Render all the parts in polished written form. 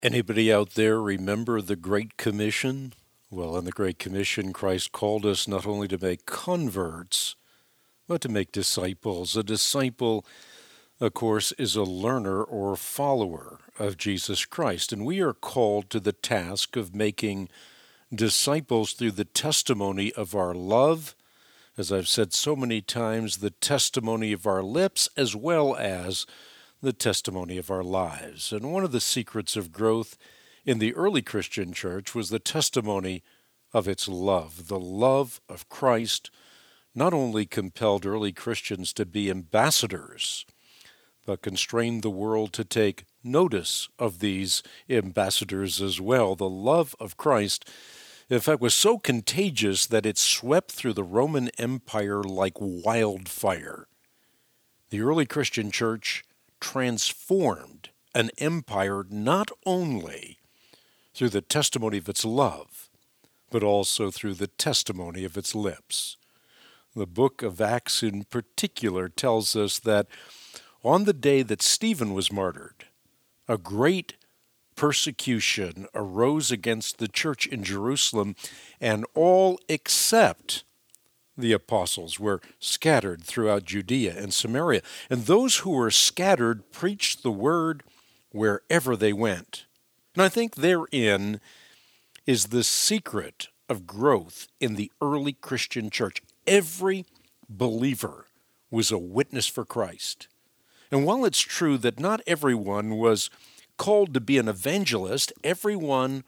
Anybody out there remember the Great Commission? Well, in the Great Commission, Christ called us not only to make converts, but to make disciples. A disciple, of course, is a learner or follower of Jesus Christ, and we are called to the task of making disciples through the testimony of our love, as I've said so many times, the testimony of our lips, as well as the testimony of our lives. And one of the secrets of growth in the early Christian church was the testimony of its love. The love of Christ not only compelled early Christians to be ambassadors, but constrained the world to take notice of these ambassadors as well. The love of Christ, in fact, was so contagious that it swept through the Roman Empire like wildfire. The early Christian church transformed an empire not only through the testimony of its love, but also through the testimony of its lips. The book of Acts in particular tells us that on the day that Stephen was martyred, a great persecution arose against the church in Jerusalem, and all except the apostles were scattered throughout Judea and Samaria. And those who were scattered preached the word wherever they went. And I think therein is the secret of growth in the early Christian church. Every believer was a witness for Christ. And while it's true that not everyone was called to be an evangelist, everyone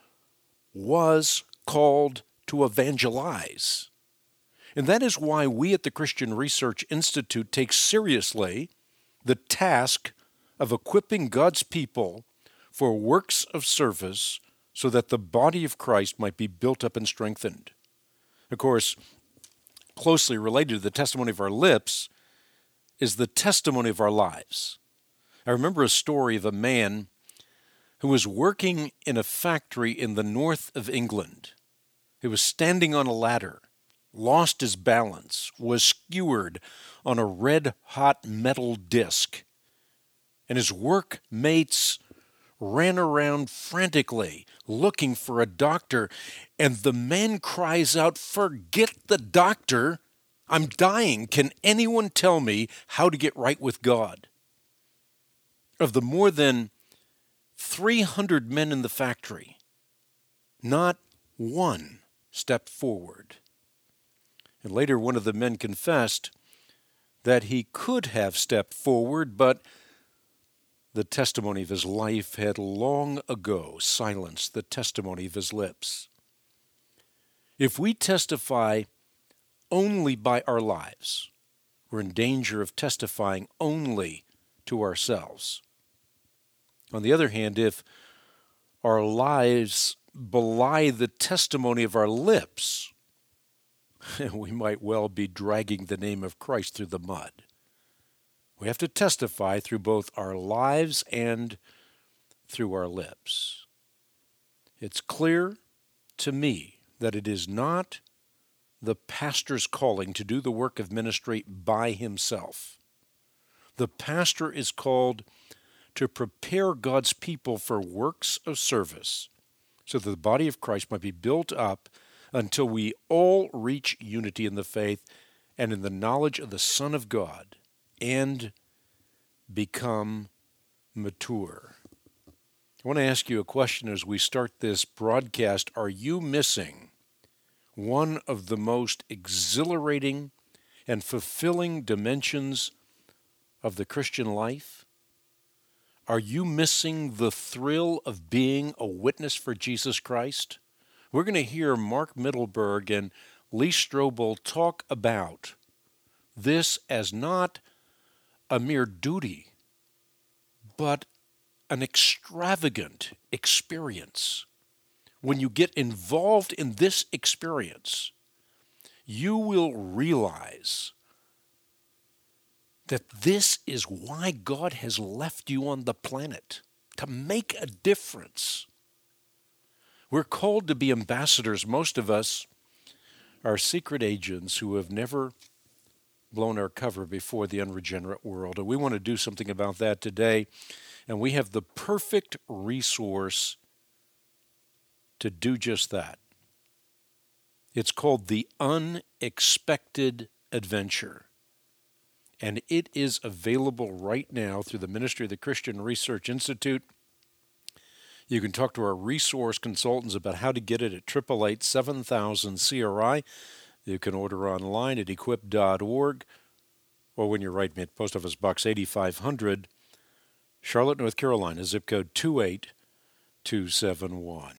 was called to evangelize. And that is why we at the Christian Research Institute take seriously the task of equipping God's people for works of service so that the body of Christ might be built up and strengthened. Of course, closely related to the testimony of our lips is the testimony of our lives. I remember a story of a man who was working in a factory in the north of England. He was standing on a ladder, lost his balance, was skewered on a red-hot metal disc, and his workmates ran around frantically looking for a doctor, and the man cries out, "Forget the doctor! I'm dying. Can anyone tell me how to get right with God?" Of the more than 300 men in the factory, not one stepped forward. And later one of the men confessed that he could have stepped forward, but the testimony of his life had long ago silenced the testimony of his lips. If we testify only by our lives, we're in danger of testifying only to ourselves. On the other hand, if our lives belie the testimony of our lips, we might well be dragging the name of Christ through the mud. We have to testify through both our lives and through our lips. It's clear to me that it is not the pastor's calling to do the work of ministry by himself. The pastor is called to prepare God's people for works of service so that the body of Christ might be built up until we all reach unity in the faith and in the knowledge of the Son of God and become mature. I want to ask you a question as we start this broadcast. Are you missing one of the most exhilarating and fulfilling dimensions of the Christian life? Are you missing the thrill of being a witness for Jesus Christ? We're going to hear Mark Mittelberg and Lee Strobel talk about this as not a mere duty, but an extravagant experience. When you get involved in this experience, you will realize that this is why God has left you on the planet, to make a difference. We're called to be ambassadors. Most of us are secret agents who have never blown our cover before the unregenerate world. And we want to do something about that today. And we have the perfect resource to do just that. It's called The Unexpected Adventure, and it is available right now through the Ministry of the Christian Research Institute. You can talk to our resource consultants about how to get it at 888-7000-CRI. You can order online at equip.org, or when you write me at Post Office Box 8500, Charlotte, North Carolina, zip code 28271.